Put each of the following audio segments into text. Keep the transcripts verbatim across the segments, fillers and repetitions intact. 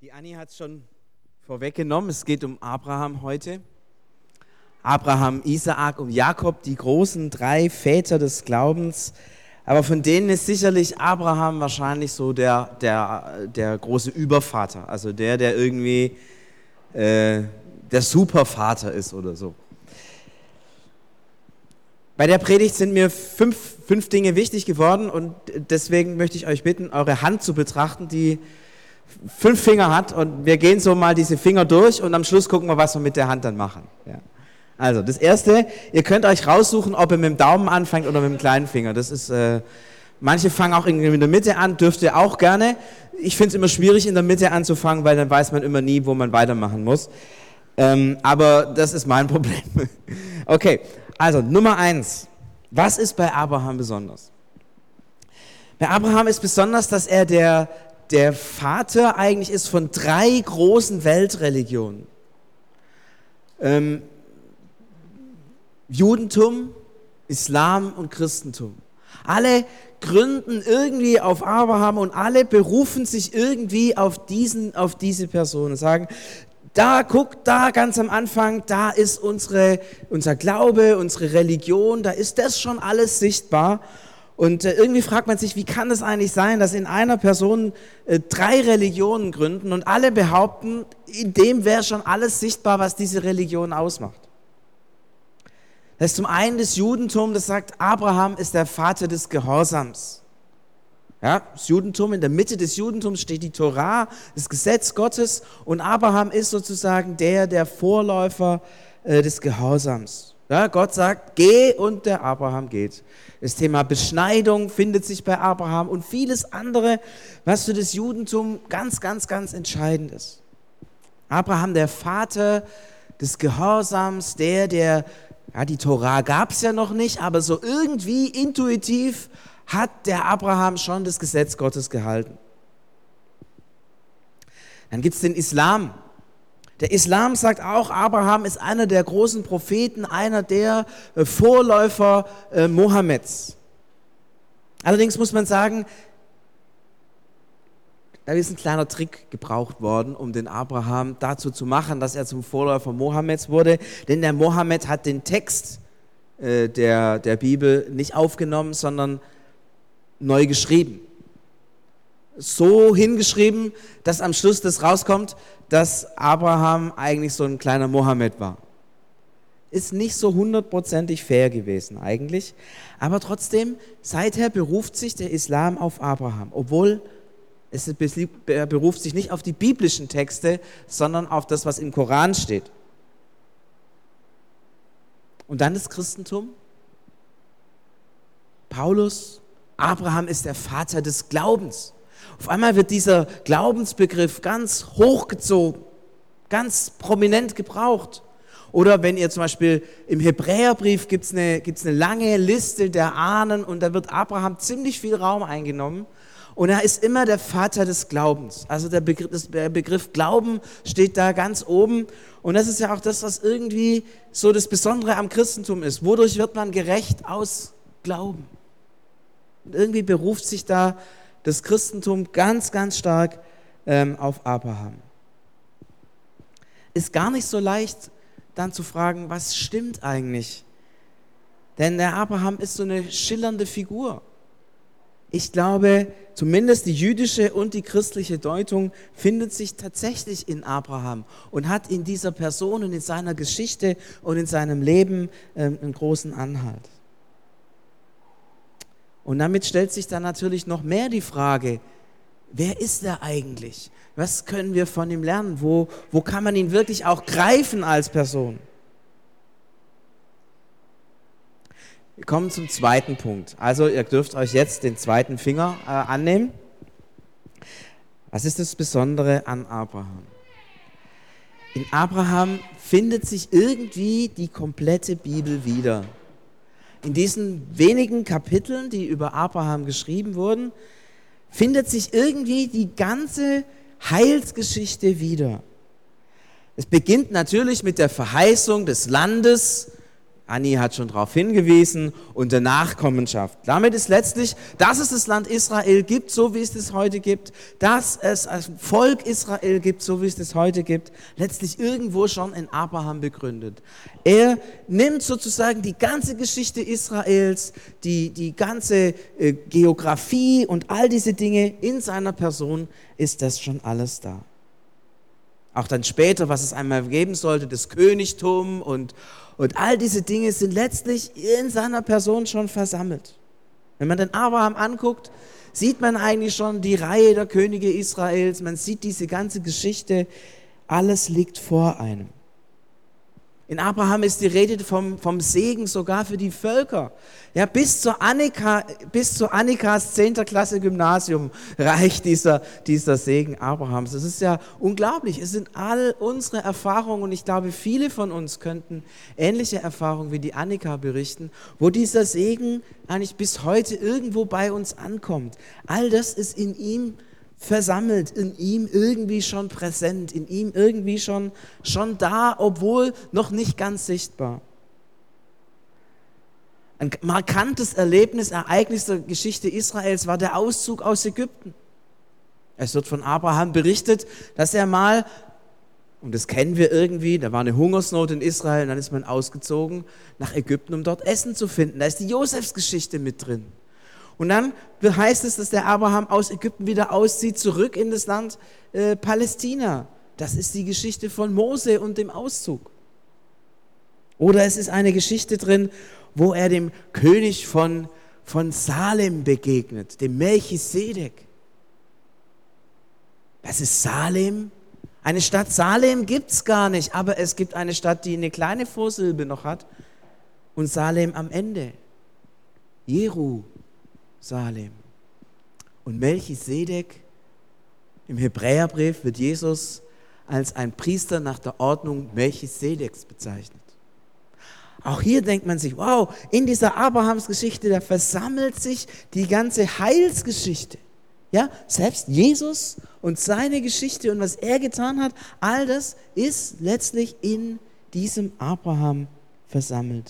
Die Anni hat es schon vorweggenommen, es geht um Abraham heute. Abraham, Isaak und Jakob, die großen drei Väter des Glaubens. Aber von denen ist sicherlich Abraham wahrscheinlich so der, der, der große Übervater, also der, der irgendwie äh, der Supervater ist oder so. Bei der Predigt sind mir fünf, fünf Dinge wichtig geworden und deswegen möchte ich euch bitten, eure Hand zu betrachten, die fünf Finger hat, und wir gehen so mal diese Finger durch und am Schluss gucken wir, was wir mit der Hand dann machen. Ja. Also das Erste, ihr könnt euch raussuchen, ob ihr mit dem Daumen anfangt oder mit dem kleinen Finger. Das ist, äh, manche fangen auch irgendwie in der Mitte an, dürft ihr auch gerne. Ich finde es immer schwierig, in der Mitte anzufangen, weil dann weiß man immer nie, wo man weitermachen muss. Ähm, aber das ist mein Problem. Okay, also Nummer eins. Was ist bei Abraham besonders? Bei Abraham ist besonders, dass er der, der Vater eigentlich ist von drei großen Weltreligionen. Ähm, Judentum, Islam und Christentum. Alle gründen irgendwie auf Abraham und alle berufen sich irgendwie auf, diesen, auf diese Person und sagen, da, guck, da ganz am Anfang, da ist unsere, unser Glaube, unsere Religion, da ist das schon alles sichtbar. Und äh, irgendwie fragt man sich, wie kann es eigentlich sein, dass in einer Person äh, drei Religionen gründen und alle behaupten, in dem wäre schon alles sichtbar, was diese Religion ausmacht. Das ist zum einen das Judentum, das sagt, Abraham ist der Vater des Gehorsams. Ja, das Judentum, in der Mitte des Judentums steht die Torah, das Gesetz Gottes, und Abraham ist sozusagen der, der Vorläufer äh, des Gehorsams. Ja, Gott sagt, geh, und der Abraham geht. Das Thema Beschneidung findet sich bei Abraham und vieles andere, was für das Judentum ganz, ganz, ganz entscheidend ist. Abraham, der Vater des Gehorsams, der, der Ja, die Torah gab es ja noch nicht, aber so irgendwie intuitiv hat der Abraham schon das Gesetz Gottes gehalten. Dann gibt es den Islam. Der Islam sagt auch, Abraham ist einer der großen Propheten, einer der äh, Vorläufer äh, Mohammeds. Allerdings muss man sagen, da ist ein kleiner Trick gebraucht worden, um den Abraham dazu zu machen, dass er zum Vorläufer Mohammeds wurde. Denn der Mohammed hat den Text äh, der, der Bibel nicht aufgenommen, sondern neu geschrieben. So hingeschrieben, dass am Schluss das rauskommt, dass Abraham eigentlich so ein kleiner Mohammed war. Ist nicht so hundertprozentig fair gewesen eigentlich. Aber trotzdem, seither beruft sich der Islam auf Abraham, obwohl es beruft sich nicht auf die biblischen Texte, sondern auf das, was im Koran steht. Und dann das Christentum. Paulus, Abraham ist der Vater des Glaubens. Auf einmal wird dieser Glaubensbegriff ganz hochgezogen, ganz prominent gebraucht. Oder wenn ihr zum Beispiel im Hebräerbrief gibt es eine, gibt's eine lange Liste der Ahnen und da wird Abraham ziemlich viel Raum eingenommen. Und er ist immer der Vater des Glaubens. Also der Begriff, das, der Begriff Glauben steht da ganz oben. Und das ist ja auch das, was irgendwie so das Besondere am Christentum ist. Wodurch wird man gerecht? Aus Glauben. Und irgendwie beruft sich da das Christentum ganz, ganz stark ähm, auf Abraham. Ist gar nicht so leicht, dann zu fragen, was stimmt eigentlich? Denn der Abraham ist so eine schillernde Figur. Ich glaube, zumindest die jüdische und die christliche Deutung findet sich tatsächlich in Abraham und hat in dieser Person und in seiner Geschichte und in seinem Leben ähm, einen großen Anhalt. Und damit stellt sich dann natürlich noch mehr die Frage, wer ist er eigentlich? Was können wir von ihm lernen? Wo, wo kann man ihn wirklich auch greifen als Person? Wir kommen zum zweiten Punkt. Also ihr dürft euch jetzt den zweiten Finger äh, annehmen. Was ist das Besondere an Abraham? In Abraham findet sich irgendwie die komplette Bibel wieder. In diesen wenigen Kapiteln, die über Abraham geschrieben wurden, findet sich irgendwie die ganze Heilsgeschichte wieder. Es beginnt natürlich mit der Verheißung des Landes, Anni hat schon darauf hingewiesen, unter Nachkommenschaft. Damit ist letztlich, dass es das Land Israel gibt, so wie es es heute gibt, dass es ein Volk Israel gibt, so wie es es heute gibt, letztlich irgendwo schon in Abraham begründet. Er nimmt sozusagen die ganze Geschichte Israels, die, die ganze äh, Geografie und all diese Dinge in seiner Person, ist das schon alles da. Auch dann später, was es einmal geben sollte, das Königtum und Und all diese Dinge sind letztlich in seiner Person schon versammelt. Wenn man den Abraham anguckt, sieht man eigentlich schon die Reihe der Könige Israels, man sieht diese ganze Geschichte, alles liegt vor einem. In Abraham ist die Rede vom, vom Segen sogar für die Völker. Ja, bis zur Annika, bis zu Annikas zehnter Klasse Gymnasium reicht dieser, dieser Segen Abrahams. Das ist ja unglaublich. Es sind all unsere Erfahrungen und ich glaube, viele von uns könnten ähnliche Erfahrungen wie die Annika berichten, wo dieser Segen eigentlich bis heute irgendwo bei uns ankommt. All das ist in ihm versammelt, in ihm irgendwie schon präsent, in ihm irgendwie schon, schon da, obwohl noch nicht ganz sichtbar. Ein markantes Erlebnis, Ereignis der Geschichte Israels war der Auszug aus Ägypten. Es wird von Abraham berichtet, dass er mal, und das kennen wir irgendwie, da war eine Hungersnot in Israel und dann ist man ausgezogen nach Ägypten, um dort Essen zu finden. Da ist die Josefsgeschichte mit drin. Und dann heißt es, dass der Abraham aus Ägypten wieder auszieht, zurück in das Land äh, Palästina. Das ist die Geschichte von Mose und dem Auszug. Oder es ist eine Geschichte drin, wo er dem König von, von Salem begegnet, dem Melchisedek. Was ist Salem? Eine Stadt Salem gibt es gar nicht, aber es gibt eine Stadt, die eine kleine Vorsilbe noch hat und Salem am Ende. Jeru. Salem. Und Melchisedek, im Hebräerbrief wird Jesus als ein Priester nach der Ordnung Melchisedeks bezeichnet. Auch hier denkt man sich, wow, in dieser Abrahamsgeschichte, da versammelt sich die ganze Heilsgeschichte. Ja, selbst Jesus und seine Geschichte und was er getan hat, all das ist letztlich in diesem Abraham versammelt.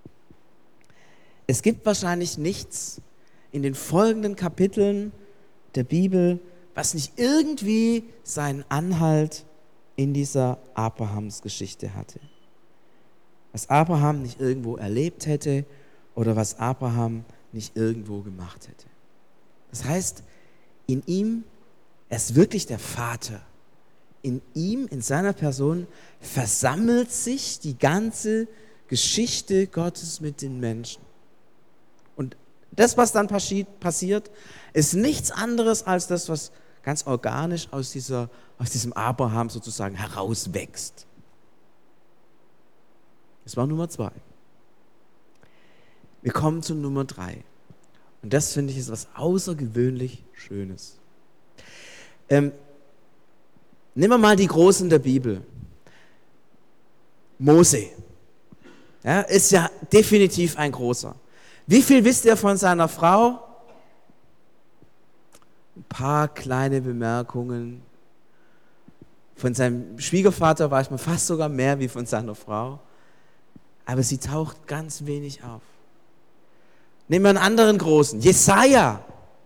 Es gibt wahrscheinlich nichts in den folgenden Kapiteln der Bibel, was nicht irgendwie seinen Anhalt in dieser Abrahamsgeschichte hatte. Was Abraham nicht irgendwo erlebt hätte oder was Abraham nicht irgendwo gemacht hätte. Das heißt, in ihm, er ist wirklich der Vater. In ihm, in seiner Person, versammelt sich die ganze Geschichte Gottes mit den Menschen. Und das, was dann passiert, ist nichts anderes als das, was ganz organisch aus, dieser, aus diesem Abraham sozusagen herauswächst. Das war Nummer zwei. Wir kommen zu Nummer drei. Und das, finde ich, ist was außergewöhnlich Schönes. Ähm, nehmen wir mal die Großen der Bibel. Mose. Ja, ist ja definitiv ein Großer. Wie viel wisst ihr von seiner Frau? Ein paar kleine Bemerkungen. Von seinem Schwiegervater weiß man fast sogar mehr wie von seiner Frau. Aber sie taucht ganz wenig auf. Nehmen wir einen anderen Großen, Jesaja.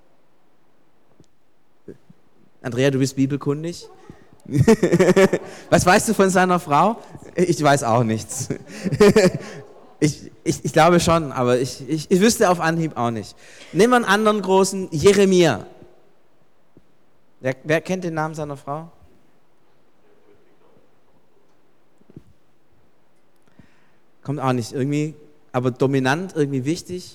Andrea, du bist bibelkundig. Was weißt du von seiner Frau? Ich weiß auch nichts. Ich, ich, ich glaube schon, aber ich, ich, ich wüsste auf Anhieb auch nicht. Nehmen wir einen anderen Großen, Jeremia. Wer, wer kennt den Namen seiner Frau? Kommt auch nicht irgendwie, aber dominant, irgendwie wichtig.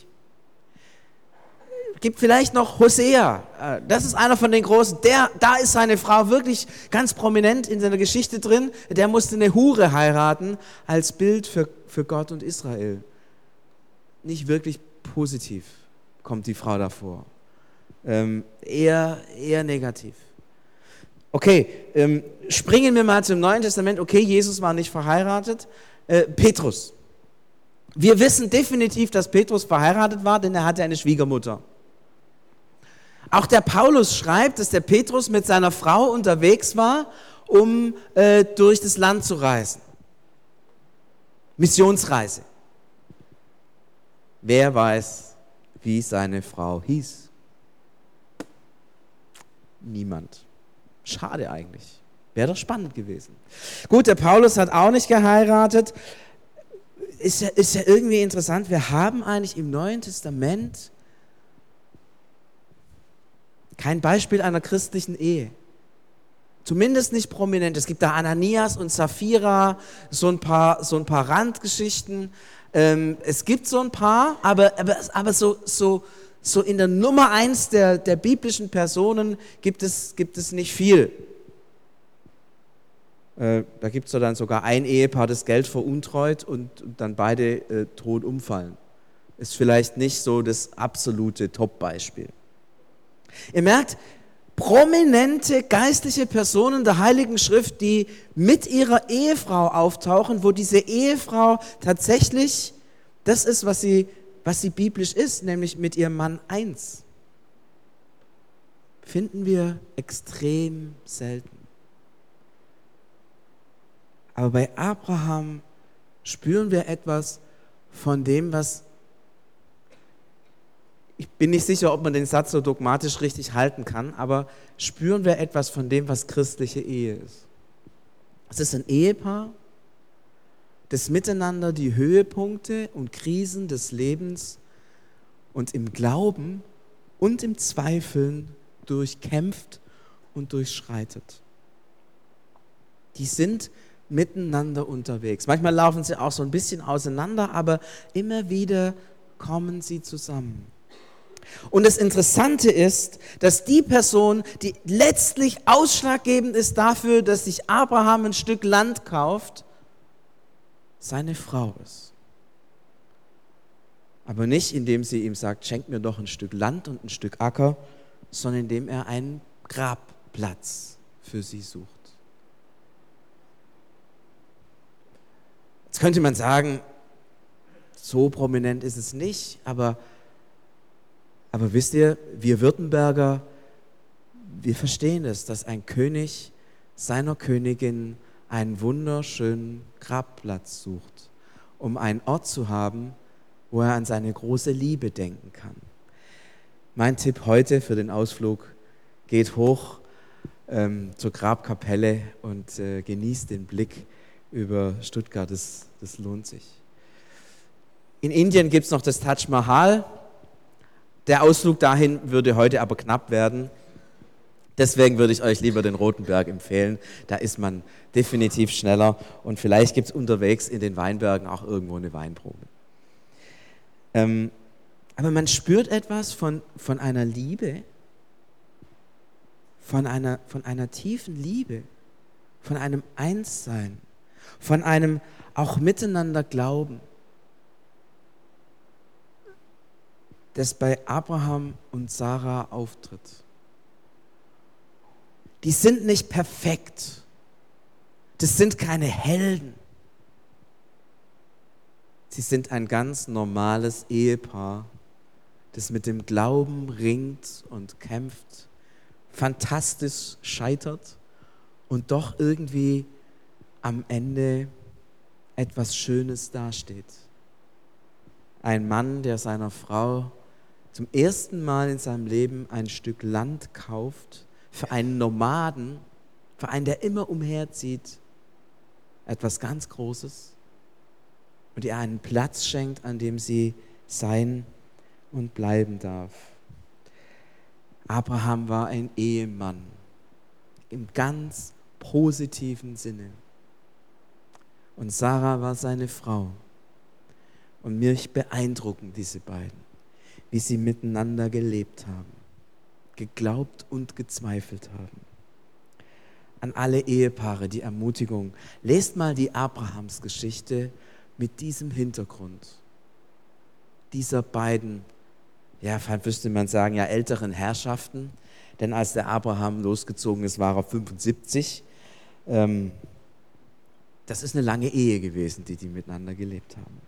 Gibt vielleicht noch Hosea. Das ist einer von den Großen. Der, da ist seine Frau wirklich ganz prominent in seiner Geschichte drin. Der musste eine Hure heiraten als Bild für, für Gott und Israel. Nicht wirklich positiv kommt die Frau davor. Ähm, eher, eher negativ. Okay, ähm, springen wir mal zum Neuen Testament. Okay, Jesus war nicht verheiratet. Äh, Petrus. Wir wissen definitiv, dass Petrus verheiratet war, denn er hatte eine Schwiegermutter. Auch der Paulus schreibt, dass der Petrus mit seiner Frau unterwegs war, um äh, durch das Land zu reisen. Missionsreise. Wer weiß, wie seine Frau hieß? Niemand. Schade eigentlich. Wäre doch spannend gewesen. Gut, der Paulus hat auch nicht geheiratet. Ist ja, ist ja irgendwie interessant. Wir haben eigentlich im Neuen Testament kein Beispiel einer christlichen Ehe. Zumindest nicht prominent. Es gibt da Ananias und Sapphira, so ein paar, so ein paar Randgeschichten. Ähm, es gibt so ein paar, aber, aber, aber so, so, so in der Nummer eins der, der biblischen Personen gibt es, gibt es nicht viel. Äh, da gibt es dann sogar ein Ehepaar, das Geld veruntreut und, und dann beide äh, tot umfallen. Ist vielleicht nicht so das absolute Top-Beispiel. Ihr merkt, prominente geistliche Personen der Heiligen Schrift, die mit ihrer Ehefrau auftauchen, wo diese Ehefrau tatsächlich das ist, was sie, was sie biblisch ist, nämlich mit ihrem Mann eins, finden wir extrem selten. Aber bei Abraham spüren wir etwas von dem, was, ich bin nicht sicher, ob man den Satz so dogmatisch richtig halten kann, aber spüren wir etwas von dem, was christliche Ehe ist. Es ist ein Ehepaar, das miteinander die Höhepunkte und Krisen des Lebens und im Glauben und im Zweifeln durchkämpft und durchschreitet. Die sind miteinander unterwegs. Manchmal laufen sie auch so ein bisschen auseinander, aber immer wieder kommen sie zusammen. Und das Interessante ist, dass die Person, die letztlich ausschlaggebend ist dafür, dass sich Abraham ein Stück Land kauft, seine Frau ist. Aber nicht, indem sie ihm sagt, schenk mir doch ein Stück Land und ein Stück Acker, sondern indem er einen Grabplatz für sie sucht. Jetzt könnte man sagen, so prominent ist es nicht, aber, aber wisst ihr, wir Württemberger, wir verstehen es, dass ein König seiner Königin einen wunderschönen Grabplatz sucht, um einen Ort zu haben, wo er an seine große Liebe denken kann. Mein Tipp heute für den Ausflug: geht hoch ähm, zur Grabkapelle und äh, genießt den Blick über Stuttgart, das, das lohnt sich. In Indien gibt es noch das Taj Mahal. Der Ausflug dahin würde heute aber knapp werden. Deswegen würde ich euch lieber den Rotenberg empfehlen. Da ist man definitiv schneller und vielleicht gibt es unterwegs in den Weinbergen auch irgendwo eine Weinprobe. Ähm, aber man spürt etwas von, von einer Liebe, von einer, von einer tiefen Liebe, von einem Einssein, von einem auch miteinander Glauben, das bei Abraham und Sarah auftritt. Die sind nicht perfekt. Das sind keine Helden. Sie sind ein ganz normales Ehepaar, das mit dem Glauben ringt und kämpft, fantastisch scheitert und doch irgendwie am Ende etwas Schönes dasteht. Ein Mann, der seiner Frau zum ersten Mal in seinem Leben ein Stück Land kauft, für einen Nomaden, für einen, der immer umherzieht, etwas ganz Großes, und ihr einen Platz schenkt, an dem sie sein und bleiben darf. Abraham war ein Ehemann im ganz positiven Sinne. Und Sarah war seine Frau. Und mich beeindrucken diese beiden, wie sie miteinander gelebt haben, geglaubt und gezweifelt haben. An alle Ehepaare die Ermutigung: lest mal die Abrahamsgeschichte mit diesem Hintergrund, dieser beiden, ja, müsste man sagen, ja, älteren Herrschaften, denn als der Abraham losgezogen ist, war er fünfundsiebzig. Ähm, das ist eine lange Ehe gewesen, die die miteinander gelebt haben.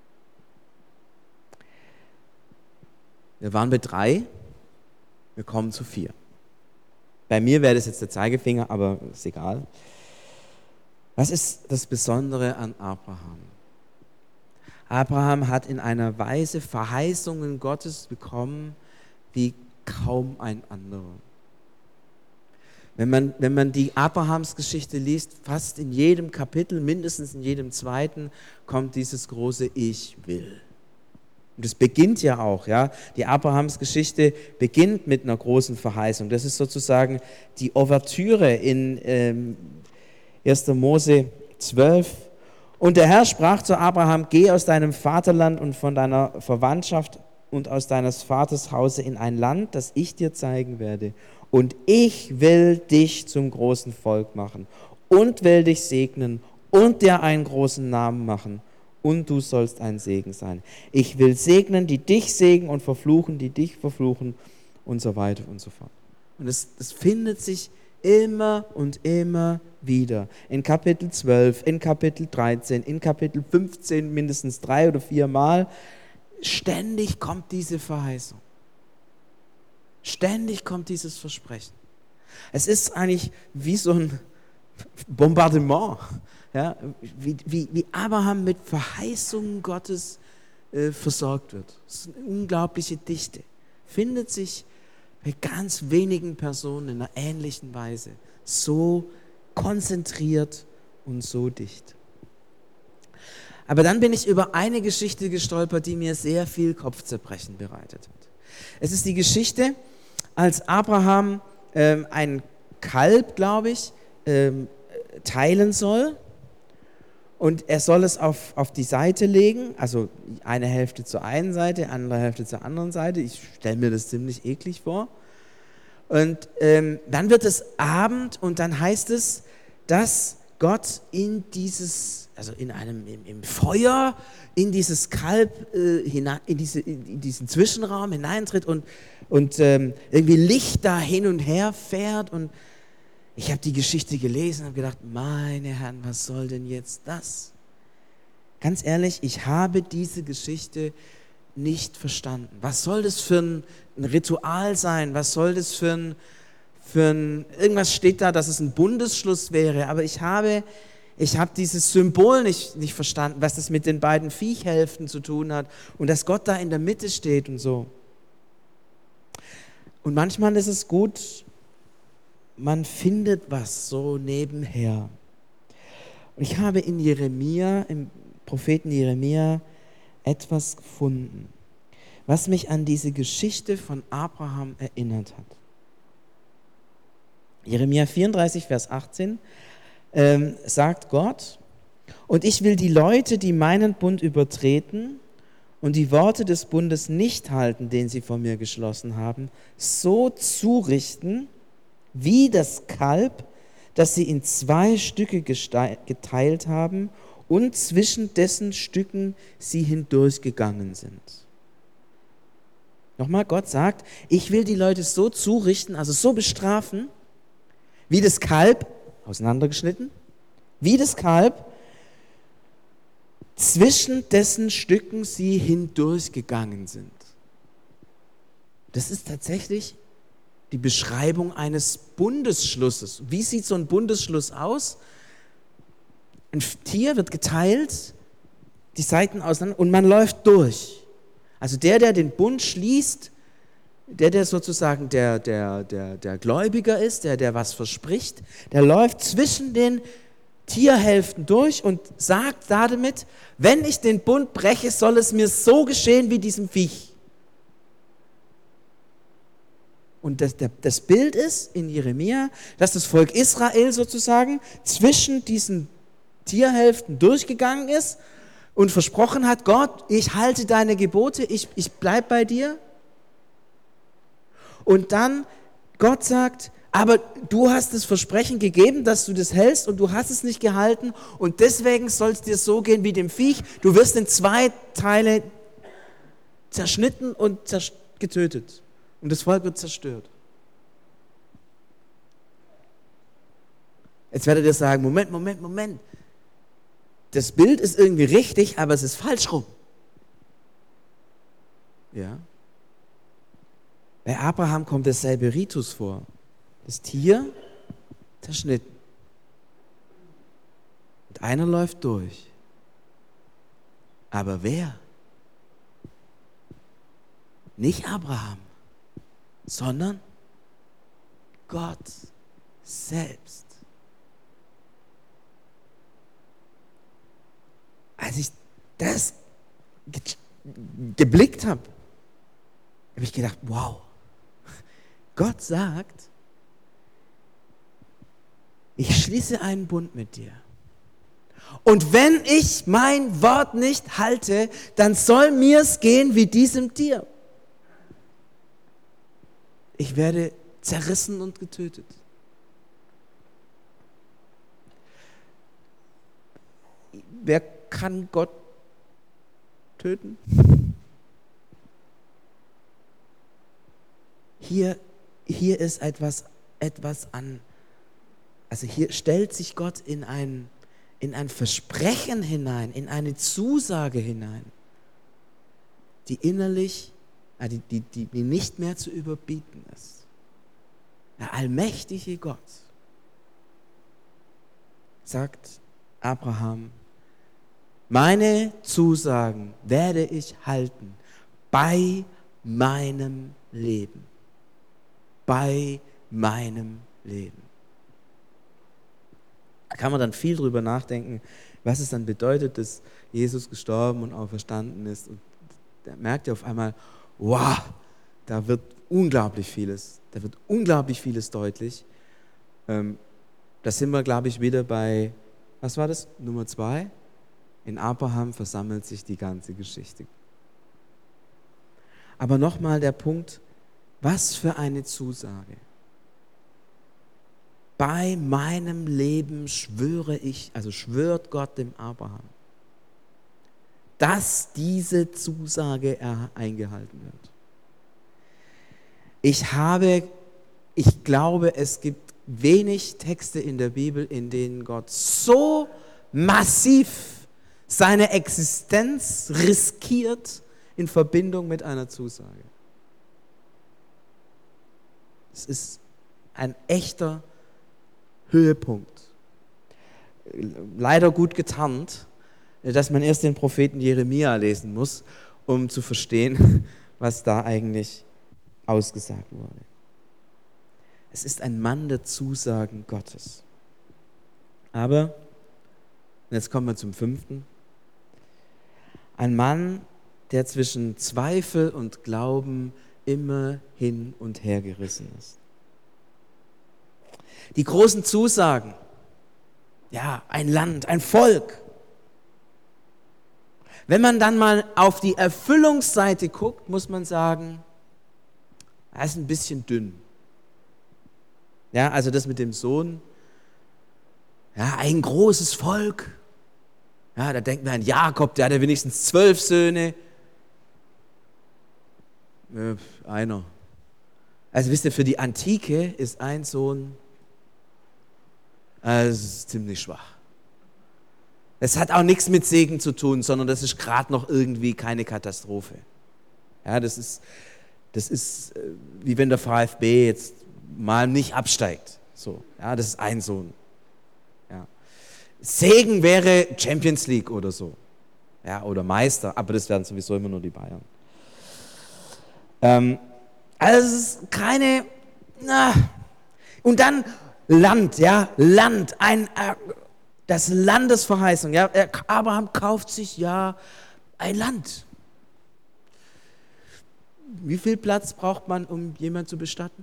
Wir waren bei drei, wir kommen zu vier. Bei mir wäre das jetzt der Zeigefinger, aber ist egal. Was ist das Besondere an Abraham? Abraham hat in einer Weise Verheißungen Gottes bekommen wie kaum ein anderer. Wenn man, wenn man die Abrahams-Geschichte liest, fast in jedem Kapitel, mindestens in jedem zweiten, kommt dieses große Ich will. Und es beginnt ja auch, ja. Die Abrahams-Geschichte beginnt mit einer großen Verheißung. Das ist sozusagen die Ouvertüre in ähm, erster Mose zwölf. Und der Herr sprach zu Abraham: Geh aus deinem Vaterland und von deiner Verwandtschaft und aus deines Vaters Hause in ein Land, das ich dir zeigen werde. Und ich will dich zum großen Volk machen und will dich segnen und dir einen großen Namen machen. Und du sollst ein Segen sein. Ich will segnen, die dich segnen, und verfluchen, die dich verfluchen, und so weiter und so fort. Und es, es findet sich immer und immer wieder. In Kapitel zwölf, in Kapitel dreizehn, in Kapitel fünfzehn mindestens drei oder vier Mal. Ständig kommt diese Verheißung. Ständig kommt dieses Versprechen. Es ist eigentlich wie so ein Bombardement, ja, wie, wie, wie Abraham mit Verheißungen Gottes äh, versorgt wird. Das ist eine unglaubliche Dichte. Findet sich bei ganz wenigen Personen in einer ähnlichen Weise. So konzentriert und so dicht. Aber dann bin ich über eine Geschichte gestolpert, die mir sehr viel Kopfzerbrechen bereitet hat. Es ist die Geschichte, als Abraham ähm, ein Kalb, glaube ich, ähm, teilen soll. Und er soll es auf, auf die Seite legen, also eine Hälfte zur einen Seite, andere Hälfte zur anderen Seite. Ich stelle mir das ziemlich eklig vor. Und ähm, dann wird es Abend und dann heißt es, dass Gott in dieses, also in einem im, im Feuer, in dieses Kalb, äh, hinein, in, diese, in diesen Zwischenraum hineintritt und, und ähm, irgendwie Licht da hin und her fährt. Und ich habe die Geschichte gelesen und habe gedacht, meine Herren, was soll denn jetzt das? Ganz ehrlich, ich habe diese Geschichte nicht verstanden. Was soll das für ein, ein Ritual sein? Was soll das für ein, für ein, irgendwas steht da, dass es ein Bundesschluss wäre, aber ich habe, ich habe dieses Symbol nicht, nicht verstanden, was das mit den beiden Viechhälften zu tun hat und dass Gott da in der Mitte steht und so. Und manchmal ist es gut, man findet was so nebenher. Und ich habe in Jeremia, im Propheten Jeremia, etwas gefunden, was mich an diese Geschichte von Abraham erinnert hat. Jeremia vierunddreißig, Vers achtzehn ähm, sagt Gott: Und ich will die Leute, die meinen Bund übertreten und die Worte des Bundes nicht halten, den sie von mir geschlossen haben, so zurichten, wie das Kalb, das sie in zwei Stücke geteilt haben und zwischen dessen Stücken sie hindurchgegangen sind. Nochmal, Gott sagt, ich will die Leute so zurichten, also so bestrafen, wie das Kalb, auseinandergeschnitten, wie das Kalb, zwischen dessen Stücken sie hindurchgegangen sind. Das ist tatsächlich die Beschreibung eines Bundesschlusses. Wie sieht so ein Bundesschluss aus? Ein Tier wird geteilt, die Seiten auseinander und man läuft durch. Also der, der den Bund schließt, der, der sozusagen der, der, der, der Gläubiger ist, der, der was verspricht, der läuft zwischen den Tierhälften durch und sagt damit, wenn ich den Bund breche, soll es mir so geschehen wie diesem Viech. Und das, das Bild ist in Jeremia, dass das Volk Israel sozusagen zwischen diesen Tierhälften durchgegangen ist und versprochen hat, Gott, ich halte deine Gebote, ich, ich bleibe bei dir. Und dann Gott sagt, aber du hast das Versprechen gegeben, dass du das hältst und du hast es nicht gehalten und deswegen soll es dir so gehen wie dem Viech. Du wirst in zwei Teile zerschnitten und getötet und das Volk wird zerstört. Jetzt werdet ihr sagen, Moment, Moment, Moment. Das Bild ist irgendwie richtig, aber es ist falsch rum. Ja. Bei Abraham kommt dasselbe Ritus vor. Das Tier zerschnitten. Und einer läuft durch. Aber wer? Nicht Abraham, sondern Gott selbst. Als ich das ge- geblickt habe, habe ich gedacht, wow, Gott sagt, ich schließe einen Bund mit dir. Und wenn ich mein Wort nicht halte, dann soll mir's gehen wie diesem Tier. Ich werde zerrissen und getötet. Wer kann Gott töten? Hier, hier ist etwas, etwas an, also hier stellt sich Gott in ein, in ein Versprechen hinein, in eine Zusage hinein, die innerlich, die, die, die, die nicht mehr zu überbieten ist. Der allmächtige Gott sagt Abraham, meine Zusagen werde ich halten bei meinem Leben. Bei meinem Leben. Da kann man dann viel drüber nachdenken, was es dann bedeutet, dass Jesus gestorben und auferstanden ist. Und da merkt ihr auf einmal, wow, da wird unglaublich vieles, da wird unglaublich vieles deutlich. Ähm, da sind wir, glaube ich, wieder bei, was war das, Nummer zwei? In Abraham versammelt sich die ganze Geschichte. Aber nochmal der Punkt, was für eine Zusage. Bei meinem Leben schwöre ich, also schwört Gott dem Abraham, dass diese Zusage eingehalten wird. Ich habe, ich glaube, es gibt wenig Texte in der Bibel, in denen Gott so massiv seine Existenz riskiert in Verbindung mit einer Zusage. Es ist ein echter Höhepunkt. Leider gut getarnt, dass man erst den Propheten Jeremia lesen muss, um zu verstehen, was da eigentlich ausgesagt wurde. Es ist ein Mann der Zusagen Gottes. Aber, jetzt kommen wir zum fünften, ein Mann, der zwischen Zweifel und Glauben immer hin und her gerissen ist. Die großen Zusagen, ja, ein Land, ein Volk. Wenn man dann mal auf die Erfüllungsseite guckt, muss man sagen, er ist ein bisschen dünn. Ja, also das mit dem Sohn, ja, ein großes Volk. Ja, da denkt man an Jakob, der hatte wenigstens zwölf Söhne. Äh, einer. Also wisst ihr, für die Antike ist ein Sohn, äh, das ist ziemlich schwach. Es hat auch nichts mit Segen zu tun, sondern das ist gerade noch irgendwie keine Katastrophe. Ja, das ist, das ist äh, wie wenn der VfB jetzt mal nicht absteigt. So, ja, das ist ein Sohn. Ja. Segen wäre Champions League oder so. Ja, oder Meister, aber das wären sowieso immer nur die Bayern. Ähm, also es ist keine, na, und dann Land, ja, Land, ein, äh, das Landesverheißung, ja, Abraham kauft sich ja ein Land. Wie viel Platz braucht man, um jemanden zu bestatten?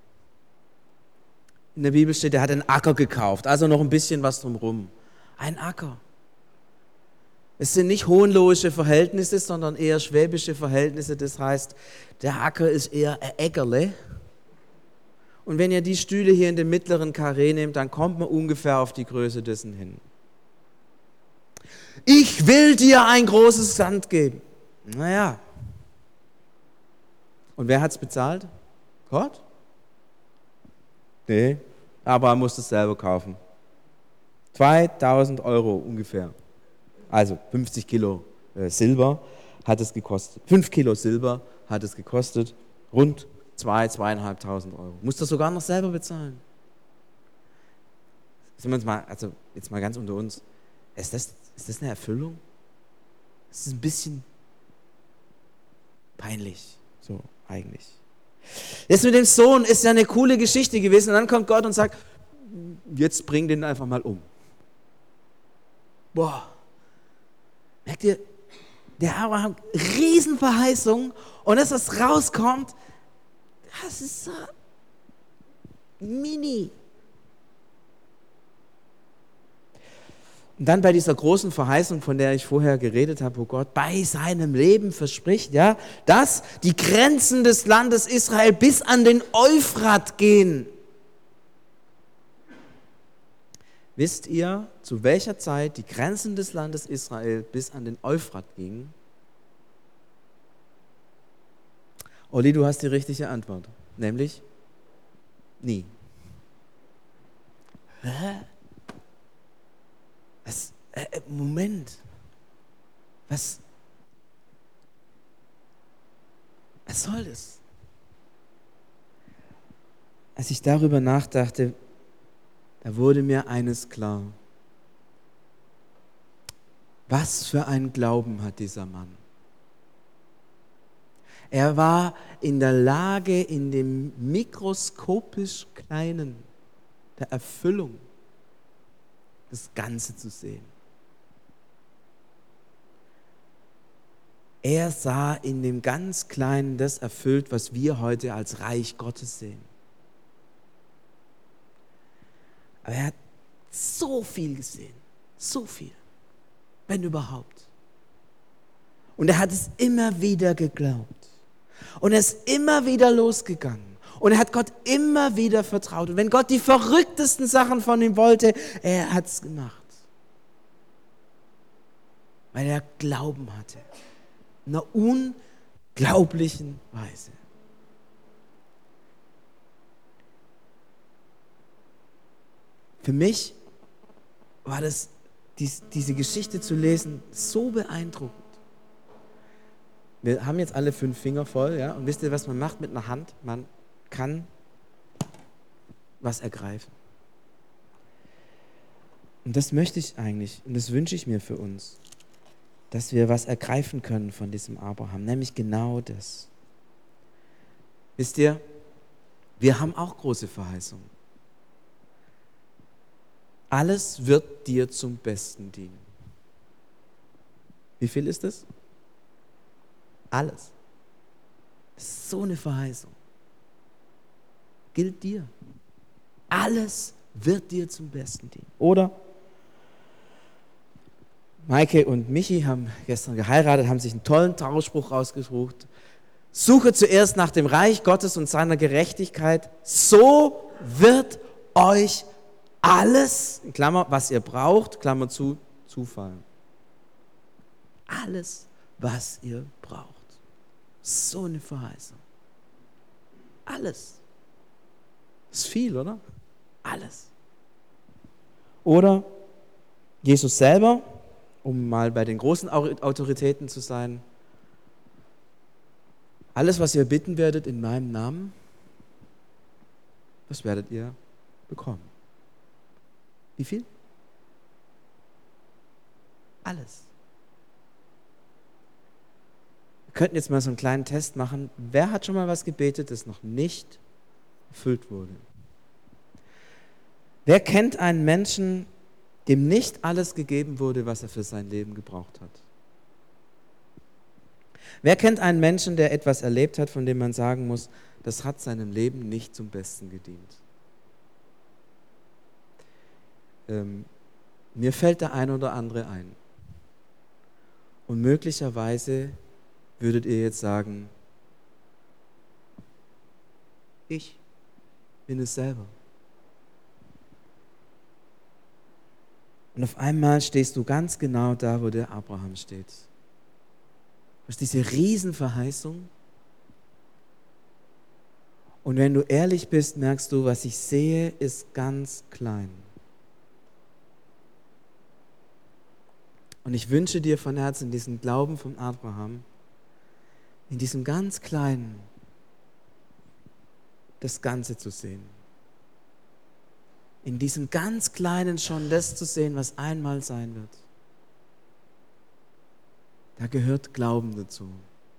In der Bibel steht, er hat einen Acker gekauft, also noch ein bisschen was drumherum. Ein Acker. Es sind nicht hohenlohische Verhältnisse, sondern eher schwäbische Verhältnisse. Das heißt, der Acker ist eher ein Äckerle. Und wenn ihr die Stühle hier in dem mittleren Karree nehmt, dann kommt man ungefähr auf die Größe dessen hin. Ich will dir ein großes Land geben. Naja. Und wer hat es bezahlt? Gott? Nee, Abraham musste es selber kaufen. zweitausend Euro ungefähr. Also fünfzig Kilo äh, Silber hat es gekostet. fünf Kilo Silber hat es gekostet. Rund zwei, zweieinhalbtausend Euro. Muss das sogar noch selber bezahlen. Sind wir uns mal, also jetzt mal ganz unter uns. Ist das, ist das eine Erfüllung? Das ist ein bisschen peinlich, so eigentlich. Das mit dem Sohn ist ja eine coole Geschichte gewesen und dann kommt Gott und sagt, jetzt bring den einfach mal um. Boah, merkt ihr, der Abraham, Riesenverheißung und dass das rauskommt, das ist so mini. Und dann bei dieser großen Verheißung, von der ich vorher geredet habe, wo Gott bei seinem Leben verspricht, ja, dass die Grenzen des Landes Israel bis an den Euphrat gehen. Wisst ihr, zu welcher Zeit die Grenzen des Landes Israel bis an den Euphrat gingen? Olli, du hast die richtige Antwort, nämlich nie. Hä? Was, äh, Moment, was, was soll das? Als ich darüber nachdachte, da wurde mir eines klar. Was für einen Glauben hat dieser Mann? Er war in der Lage, in dem mikroskopisch Kleinen der Erfüllung das Ganze zu sehen. Er sah in dem ganz Kleinen das erfüllt, was wir heute als Reich Gottes sehen. Aber er hat so viel gesehen, so viel, wenn überhaupt. Und er hat es immer wieder geglaubt. Und er ist immer wieder losgegangen. Und er hat Gott immer wieder vertraut. Und wenn Gott die verrücktesten Sachen von ihm wollte, er hat es gemacht. Weil er Glauben hatte. In einer unglaublichen Weise. Für mich war das, dies, diese Geschichte zu lesen, so beeindruckend. Wir haben jetzt alle fünf Finger voll, ja, und wisst ihr, was man macht mit einer Hand? Man kann was ergreifen. Und das möchte ich eigentlich, und das wünsche ich mir für uns, dass wir was ergreifen können von diesem Abraham, nämlich genau das. Wisst ihr, wir haben auch große Verheißungen. Alles wird dir zum Besten dienen. Wie viel ist das? Alles. Das ist so eine Verheißung. Gilt dir. Alles wird dir zum Besten dienen. Oder? Maike und Michi haben gestern geheiratet, haben sich einen tollen Trauspruch rausgesucht. Suche zuerst nach dem Reich Gottes und seiner Gerechtigkeit. So wird euch alles, in Klammer, was ihr braucht, Klammer zu, zufallen. Alles, was ihr braucht. So eine Verheißung. Alles. Das ist viel, oder? Alles. Oder Jesus selber, um mal bei den großen Autoritäten zu sein, alles, was ihr bitten werdet in meinem Namen, das werdet ihr bekommen. Wie viel? Alles. Wir könnten jetzt mal so einen kleinen Test machen. Wer hat schon mal was gebetet, das noch nicht erfüllt wurde? Wer kennt einen Menschen, dem nicht alles gegeben wurde, was er für sein Leben gebraucht hat? Wer kennt einen Menschen, der etwas erlebt hat, von dem man sagen muss, das hat seinem Leben nicht zum Besten gedient? Ähm, mir fällt der ein oder andere ein. Und möglicherweise würdet ihr jetzt sagen, ich bin es selber. Und auf einmal stehst du ganz genau da, wo der Abraham steht. Du hast diese Riesenverheißung. Und wenn du ehrlich bist, merkst du, was ich sehe, ist ganz klein. Und ich wünsche dir von Herzen diesen Glauben von Abraham, in diesem ganz Kleinen das Ganze zu sehen. In diesem ganz Kleinen schon das zu sehen, was einmal sein wird. Da gehört Glauben dazu.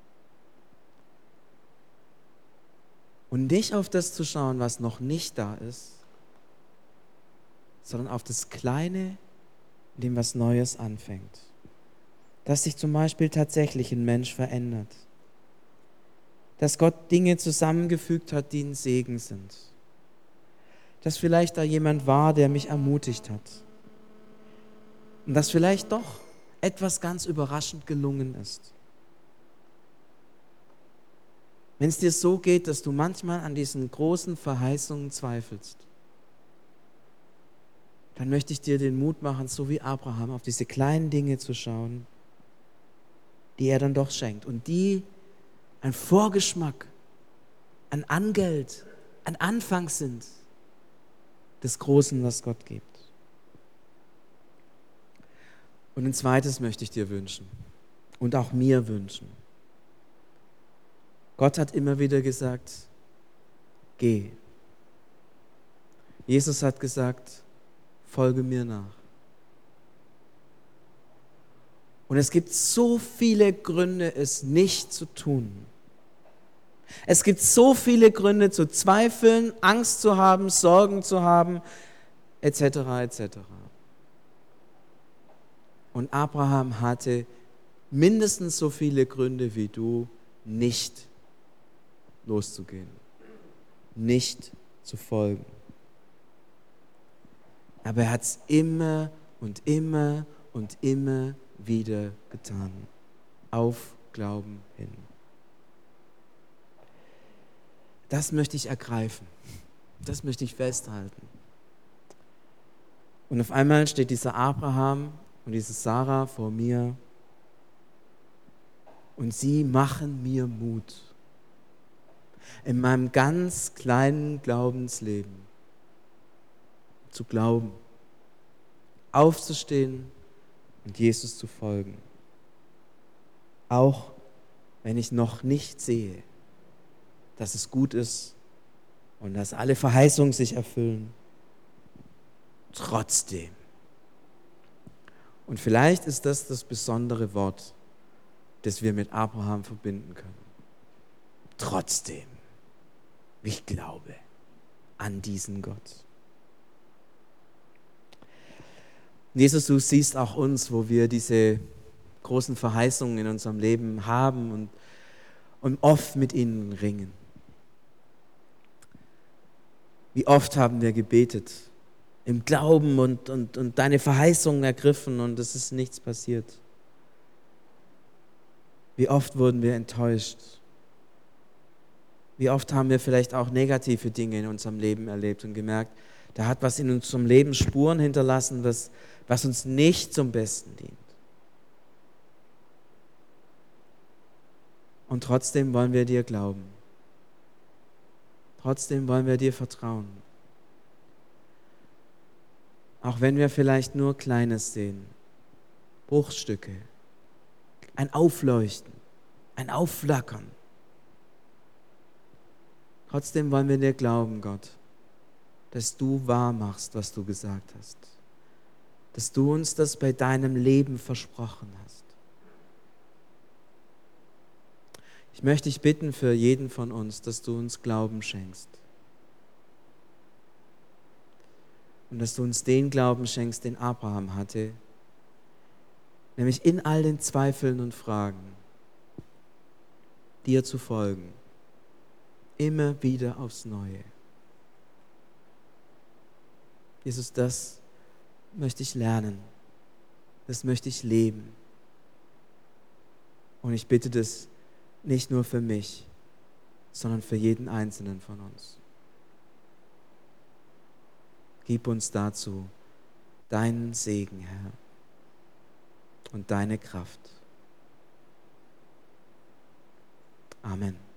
Und nicht auf das zu schauen, was noch nicht da ist, sondern auf das Kleine, in dem was Neues anfängt. Dass sich zum Beispiel tatsächlich ein Mensch verändert. Dass Gott Dinge zusammengefügt hat, die ein Segen sind. Dass vielleicht da jemand war, der mich ermutigt hat. Und dass vielleicht doch etwas ganz überraschend gelungen ist. Wenn es dir so geht, dass du manchmal an diesen großen Verheißungen zweifelst, dann möchte ich dir den Mut machen, so wie Abraham, auf diese kleinen Dinge zu schauen, die er dann doch schenkt. Und die ein Vorgeschmack, ein Angeld, ein Anfang sind des Großen, was Gott gibt. Und ein zweites möchte ich dir wünschen und auch mir wünschen. Gott hat immer wieder gesagt, geh. Jesus hat gesagt, folge mir nach. Und es gibt so viele Gründe, es nicht zu tun. Es gibt so viele Gründe zu zweifeln, Angst zu haben, Sorgen zu haben, et cetera et cetera. Und Abraham hatte mindestens so viele Gründe wie du, nicht loszugehen, nicht zu folgen. Aber er hat es immer und immer und immer wieder getan. Auf Glauben hin. Das möchte ich ergreifen. Das möchte ich festhalten. Und auf einmal steht dieser Abraham und diese Sarah vor mir und sie machen mir Mut. In meinem ganz kleinen Glaubensleben zu glauben, aufzustehen und Jesus zu folgen. Auch wenn ich noch nicht sehe, dass es gut ist und dass alle Verheißungen sich erfüllen. Trotzdem. Und vielleicht ist das das besondere Wort, das wir mit Abraham verbinden können. Trotzdem. Ich glaube an diesen Gott. Jesus, du siehst auch uns, wo wir diese großen Verheißungen in unserem Leben haben und, und oft mit ihnen ringen. Wie oft haben wir gebetet, im Glauben und, und, und deine Verheißungen ergriffen und es ist nichts passiert. Wie oft wurden wir enttäuscht. Wie oft haben wir vielleicht auch negative Dinge in unserem Leben erlebt und gemerkt, da hat was in unserem Leben Spuren hinterlassen, was, was uns nicht zum Besten dient. Und trotzdem wollen wir dir glauben. Trotzdem wollen wir dir vertrauen. Auch wenn wir vielleicht nur Kleines sehen, Bruchstücke, ein Aufleuchten, ein Aufflackern. Trotzdem wollen wir dir glauben, Gott, dass du wahr machst, was du gesagt hast. Dass du uns das bei deinem Leben versprochen hast. Ich möchte dich bitten für jeden von uns, dass du uns Glauben schenkst. Und dass du uns den Glauben schenkst, den Abraham hatte, nämlich in all den Zweifeln und Fragen, dir zu folgen, immer wieder aufs Neue. Jesus, das möchte ich lernen, das möchte ich leben. Und ich bitte das nicht nur für mich, sondern für jeden Einzelnen von uns. Gib uns dazu deinen Segen, Herr, und deine Kraft. Amen.